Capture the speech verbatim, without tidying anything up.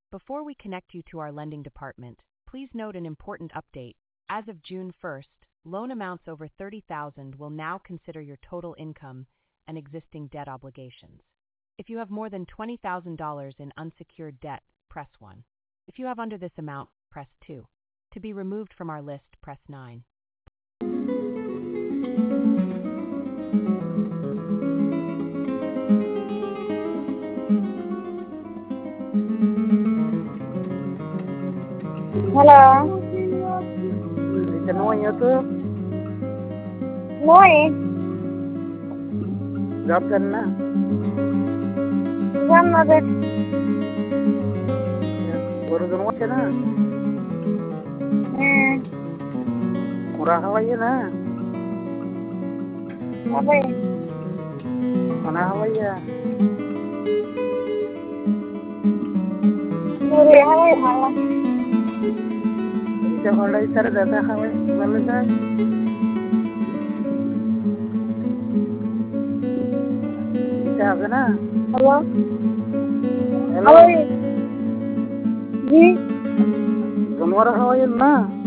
Before we connect you to our lending department, please note an important update. As of June first, loan amounts over thirty thousand dollars will now consider your total income and existing debt obligations. If you have more than twenty thousand dollars in unsecured debt, press one. If you have under this amount, press two. To be removed from our list, press nine. Hello. Semuanya tuh Moi. Jawabkan na. Sama deh. Baru semua na. Hmm. Murah Hawaii na. Apa ya? Mana Hawaii ya? Muri apa ya malah? Bisa kalau cara data Hawaii malah kan? Bisa apa na? Halo. Hello. Halo. Ji. Semua Hawaii na.